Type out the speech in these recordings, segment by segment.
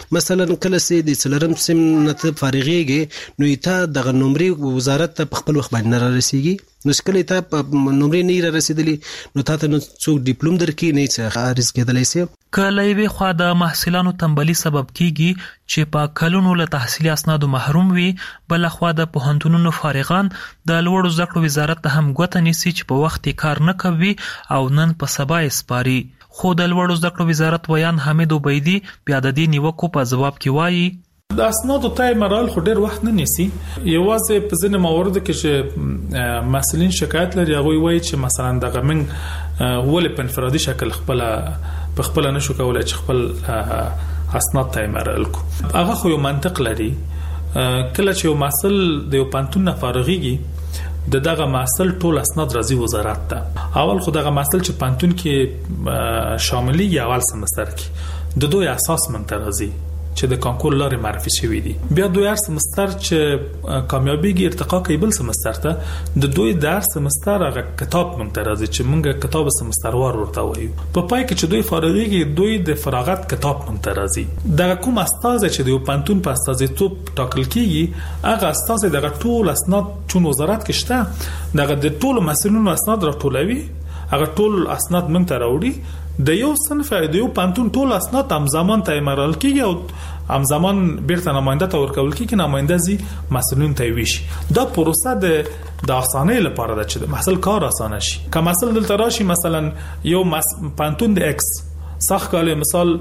مثلا کله چې د څلورم سیم نه ته فارغېږي نو ته دغه نمرې وزارت ته په خپل وخت باندې نه رارسېږي، نو کله ته په نمرې نه رارسېدلې نو ته څوک ډیپلوم درکې نه څه خارج کېدلی سي. کله یوې خوا د محصلانو تنبلي سبب کیږي چې په کلونو له تحصیلي اسنادو محروم وي، بل خوا د پوهنتونونو فارغان د لوړو زده کړو وزارت ته هم ګوته نیسي چې په وخت کار نه کوي او نن په سبا یې سپاري. خو د لوړو زده کړو وزارت ویان حمید عبیدي بیا د دې نیوکو په ځواب کې وایي د اسنادو تای مرحله خو ډیر وخت نه نیسي. یوازې په ځینې مواردو کې چې مسؤلین شکایت لري هغه وایي چې مثلا دغه من ولې په انفرادي شکل خپل نشو کولای چې خپل اسناد تای مرحله کو. هغه خو یو منطق لري. کله چې یو مسؤل د یو پانتون نه فارغيږي دغه مسؤل ټول اسناد راځي وزارت ته. اول خو دغه مسؤل چې پانتون کې شاملي اول سمستر کې د دوی اساس منترازي چې د کانکور لارې معرفي شوی دي، بیا دوی هر سمستر چې کامیابیږي ارتقا کوي بل سمستر ته د دوی د هر سمستر هغه کتاب منترازي چې موږ کتاب سمستروار ورته وایو. په پای کې چې دوی فارغيږي دوی د فراغت کتاب منترازي. دغه کوم استاد چې د پانتون په استازیتوب ټاکل کیږي هغه استاد دغه ټول اسناد چون وزارت کې شته دغه د ټول مسؤلینو اسناد راټولوي، هغه ټول اسناد موږ ته راوړي. د یو صنف د یو پانتون ټول اسناد همزمان ته مرحله کیږي او همزمان بیرته نماینده ته ورکول کیږي، نماینده زی مسؤلین ته ویشي. دا پروسه د اسانۍ لپاره ده چې د محصل کار اسانه شي. که محصل دلته راشي مثلا یو پانتون د ایکس صح کاله مثال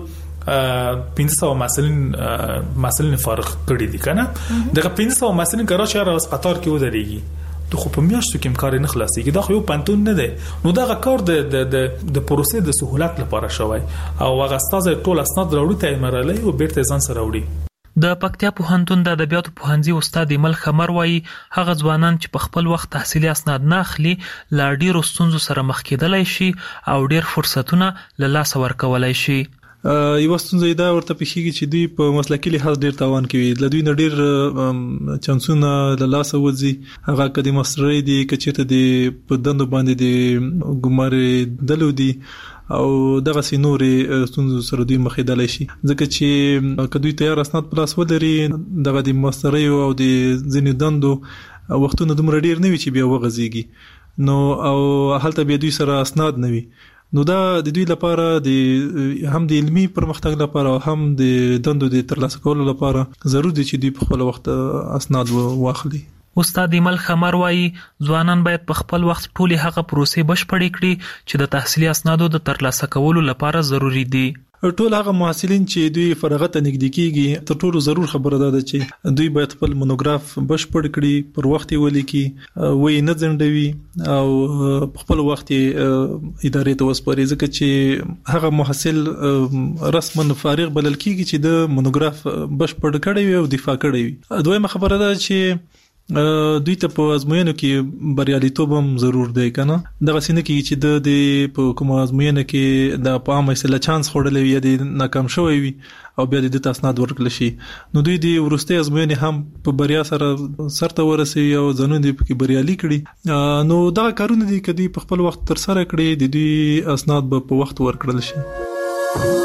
500 مسؤلین فارغ کړي دي کنه، دغه 500 مسؤلین کراچي را هسپتال کې ودرېږي ته خو په میاشتو کې کار نه خلاصيږي. دا خو یو پانتون نه دی. نو دا کار د پروسې د سهولت لپاره شوی او هغه استاد ټول اسناد راوړي ته مرحله او بیرته ځان سره راوړي. د پکتیا پوهنتون د ادبیاتو پوهنځي استاد ایمل خمر وایي هغه ځوانان چې په خپل وخت تحصیلي اسناد نه اخلي لا ډیرو ستونزو سره مخ کېدلی شي او ډیر فرصتونه له لاسه ورکولای شي. یو ستونزه دا ورته پېښیږي چې دوی په مسلکي لحاظ ډیر تاوان کوي، له دوی نه ډیر چانسونه له لاسه وځي. هغه کدي مستری دي کچته دي په دندو باندې دي ګمارې دلو دي او دغه سينوري ستونزو سره دوی مخېدلای شي، ځکه چې کدوې تیار اسناد پلاس ولري دغه د مستری او د ځینې دندو وختونه دومره ډیر نه وي چې بیا وغځيږي نو او هلته بیا دوی سره اسناد نه وي. نو دا د دوی لپاره د هم د علمي پرمختګ لپاره او هم د دندو د ترلاسه کولو لپاره ضروري دي چې دوی په خپل وخت اسناد واخلي. استاد ایمل خمر وایي ځوانان باید په خپل وخت ټولې هغه پروسې بشپړې کړي چې د تحصیلي اسنادو د ترلاسه کولو لپاره ضروری دي. ټول هغه محصلین چې دوی فارغت نږدې کیږي تر ټولو ضرور خبره ده چې دوی باید خپل مونوګراف بشپړ کړي، پر وخت ولیکي، وې نه ځنډوي او خپل وخت ادارې ته وسپاري، ځکه چې هغه محصل رسمن فارغ بلل کیږي چې د مونوګراف بشپړ کړي وي او دفاع کړي وي. دویمه خبره ده چې دوی ته په ازموینو کې بریالیتوب هم ضرور دی کنه. دغه سینه کې چې د په کوم ازموینه کې د په عامه سره چانس خوړلې وي د ناکام شوی وي او بیا د اسناد ورکړل شي نو دوی د ورسته ازموینه هم په بریا سره سرته ورسي او ځنون دي په بریالي کړي. نو دا کارونه دي کدي په خپل وخت تر سره کړي د دوی اسناد په وخت ورکړل شي.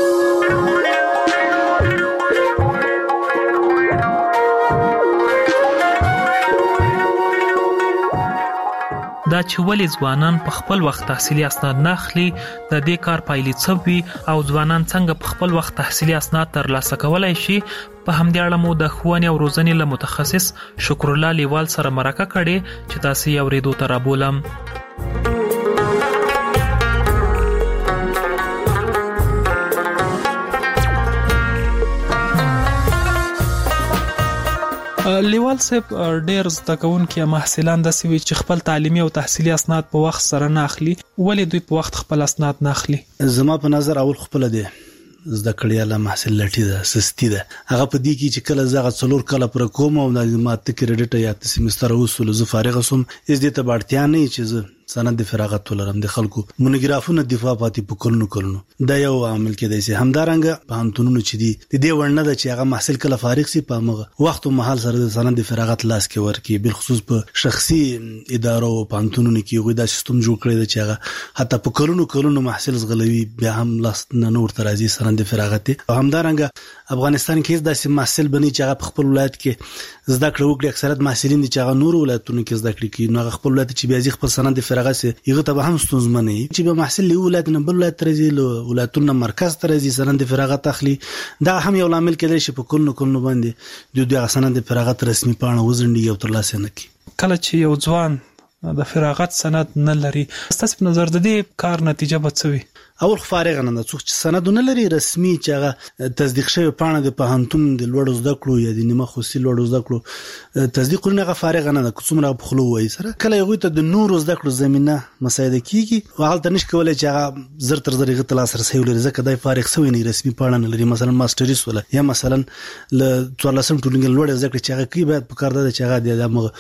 دا چې ولې ځوانان په خپل وخت تحصیلي اسناد نه اخلي، د دې کار پایلې څه وي او ځوانان څنګه په خپل وخت تحصیلي اسناد ترلاسه کولای شي، په همدې اړه مو د ښوونې او روزنې له متخصص شکر الله لیوال سره مرکه کړې چې تاسو یې اورېدو ته رابولم. لیوال صاحب ډېر زده کوونکي محصلان داسې وي چې خپل تعلیمي او تحصیلي اسناد په وخت سره نه اخلي، ولې دوی په وخت خپل اسناد نه اخلي؟ زما په نظر اول خپل دی زده کړی له محصل لټي ده سستی ده. هغه په دې کې چې کله زغه څلور کله پر کوم او معلومات کریډټ یا سیمستر وصول زه فارغ سوم از دې ته اړتیا نه چې سند فراغت ولرم د خلکو مونوګرافونه دفاع پاتې په کولونو دا یو عامل کېدای شي. همدارنګه په همتونونو چې دي د دې وړنه ده چې هغه محصل کله فارغ سي په هغه وخت او محل سره د سند فراغت لاس کې ورکي، بل خصوص په شخصي ادارو او په همتونونو کې وي دا سیستم جوړ کړی چې هغه حتی په کولونو محصل زغلوي بیا هم لاس نه نور ترازی سند فراغت. او همدارنګه افغانستان کې داسې محصل بني چې هغه په خپل ولایت کې زده کړه وکړي. اکثریت محصلین دي چې هغه نور ولایتونو کې زده کړي کوي، نو هغه خپل ولایت چې بیا خپل سند فراغت سي یغه ته هم ستونزمنه وي چې به محصل له ولایت نه بل ولایت ترځي، له ولایتونو مرکز ترځي سند فراغت اخلي. دا هم یو عامل کېدای شي په کولونو باندې د سند فراغت رسمي پاڼه وزندي یو ترلاسه نه کی. کله چې یو ځوان د فراغت سند نه لري، ستاسو په نظر د دې کار نتیجه به څه وي؟ اول فارغ نه څوک چې سند نه لري رسمي چې هغه تصدیق شوی پاڼه د پوهنتون د لوړو زده کړو یا د نیمه خصوصي لوړو زده کړو تصدیق نه هغه فارغ نه ده، څومره په خلو وای سره کله یو ته د نورو زده کړو زمينه مساعده کیږي او هغه تنش کولای چې هغه زر تر زر غته لاس رسوي لري ځکه دای فارغ سوی نه رسمي پاڼه نه لري. مثلا ماستریس ولا یا مثلا ل 14 ټولنګ لوړ زده کړې چې هغه کی باید په کار ده چې هغه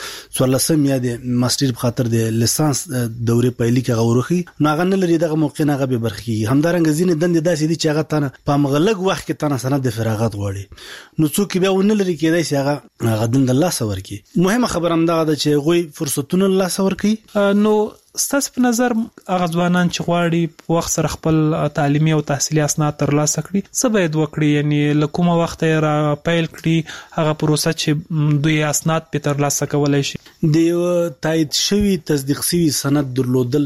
د 14 یا د ماستر په خاطر د لیسانس دورې پایلې کې غوړخي نو هغه نه لري دغه موقع نه هغه به برخي. همدارنګه ځینې دندې داسې دي چې هغه تانه په مغلق وخت کې تانه سند د فراغت غواړي، نو څوک بیا ونه لري کېدای شي هغه دند الله سور کی. مهمه خبره هم دا ده چې غوي فرصتونه الله سور کی. نو ستاسو په نظر هغه ځوانان چې غواړي په وخت سره خپل تعلیمي او تحصیلي اسناد ترلاسه کړي څه باید وکړي؟ یعنی له کومه وخت را پیل کړي هغه پروسه چې دوی اسناد په ترلاسه کولای شي؟ د یو تایید شوی تصدیق شوی سند درلودل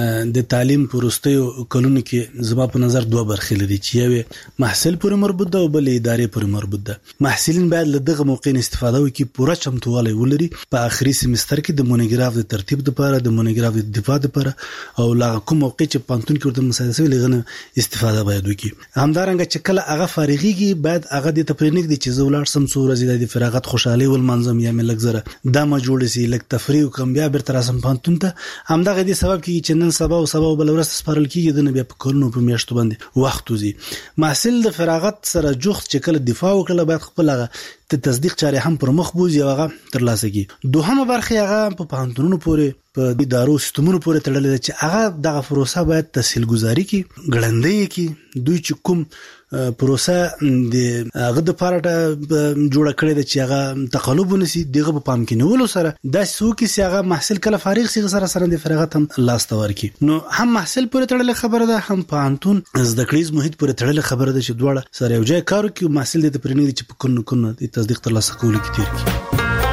د تعلیم پروستیو کلونو کې زما په نظر دوه برخې لري چې یو محصل پورې مربوط ده او بل ادارې پورې مربوط ده. محصلین باید له دغه موقع استفاده وکړي، پوره چمتووالی ولري په اخري سیمستر کې د مونوګراف د ترتیب لپاره د مونوګراف دفاع لپاره او لا کوم موقع چې پانتون کې ورته مساعده سوي لغنه استفاده باید وکړي. همدارنګه چې کله هغه فارغيږي باید هغه د تفرینګ د چې زولار سم څو ورځې د فراغت خوشحالي ول منظم یا ملک زره دا ما جوړ سي لک تفریح کوم بیا بر تر اسم پانتون ته همدغه د سبب کې چې نن سبا او بل ورځ سپارل کیږي د نبی په کولونو په میاشتو باندې وخت وزي. محصل د فراغت سره جوخت چې کله دفاع وکړه باید خپل هغه د تصدیق چارې هم پر مخ بوزي او هغه ترلاسه کی. دوهمه برخه هغه په پوهنتونونو پورې په ادارو سیستمونو پورې تړلې ده چې هغه دغه پروسه باید تسهیل گزاري کی غړندې کی. دوی چې کوم پروسه د هغه د پارټه جوړ کړی ده چې هغه تقلب ونسي دغه په پام کې نیولو سره دا سو کې چې هغه محصل کله فارغ سي سره د فراغت هم لاس تور کی. نو هم محصل پورې تړلې خبره ده، هم پوهنتون زده کړیز محیط پورې تړلې خبره ده چې دواړه سره یو ځای کار کوي. محصل د پرېنې چې په کونو د تصدیق ترلاسه کولو کې تیر کی.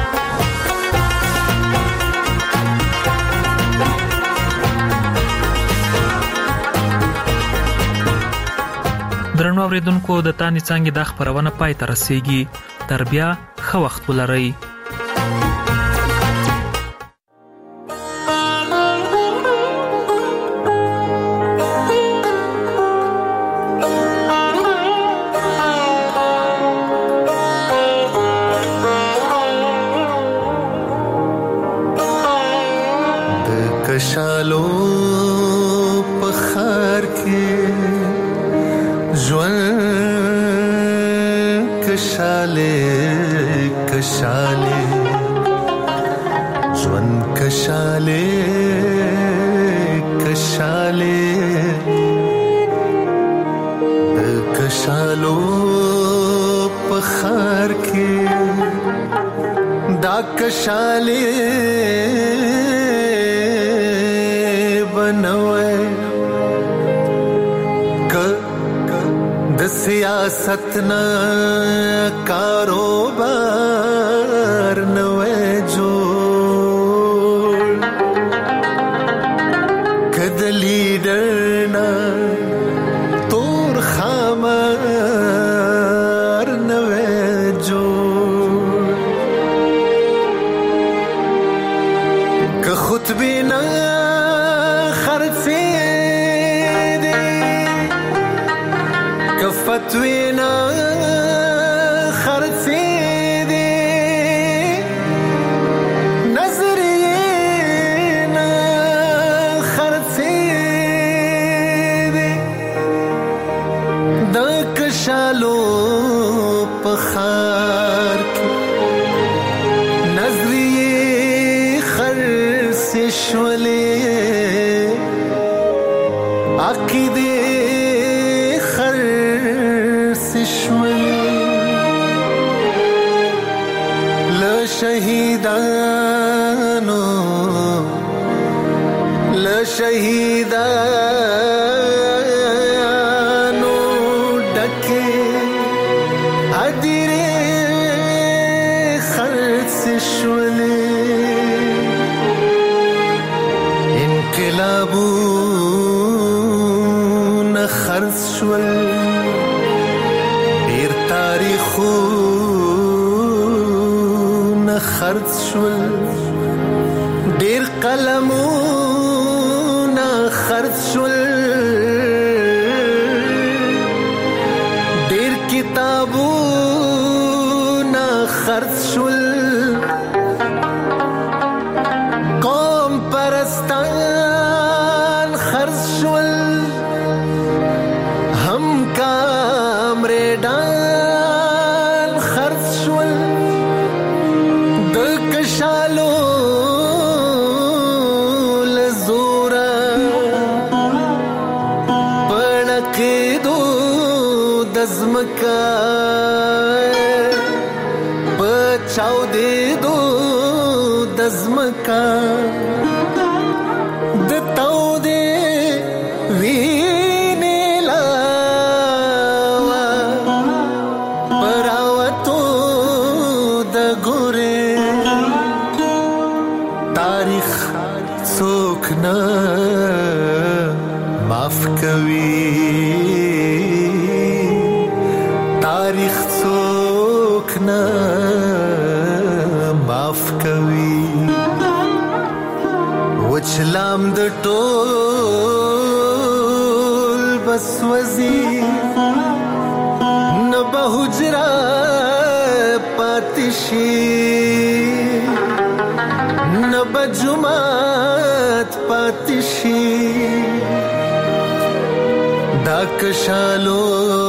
درنو اوریدونکو د تانی څنګه د خبرونه پای ته رسیږي. تر بیا ښه وخت ولرئ. د کشالو په خار کې کشاله ژوند کشاله د کشالو په خار کې دا کشاله بنوي سیاست نا کاروبار نوے جوڑ کد لیڈر نا تور خامار نوے جوڑ کہ خود بھی نا خرچے فتوینا خرچے دے نظرینا خرچے دے دا کشالو پخار کی نظریے خرچے شولے شهیدانو ډکه ادیره خرڅ شولې انقلابونه خرڅ شول ډېر تاریخونه خرڅ شول ډېر قلمونه خرڅ شول ډېر کتابونه خرڅ شول قوم پرستان خرڅ شول هم کامریډان خرڅ شول د کشالو دزمکا بچاو دے دو دزمکا دتاو دے وینے لاوا پراوتو دگورے تاریخ سوکنا معاف کوي تاریخ څوک نه معاف کوي وچلام د ټول بس وزي نه به حجره پاتې شي نه به جومات پاتې شي دا کشالو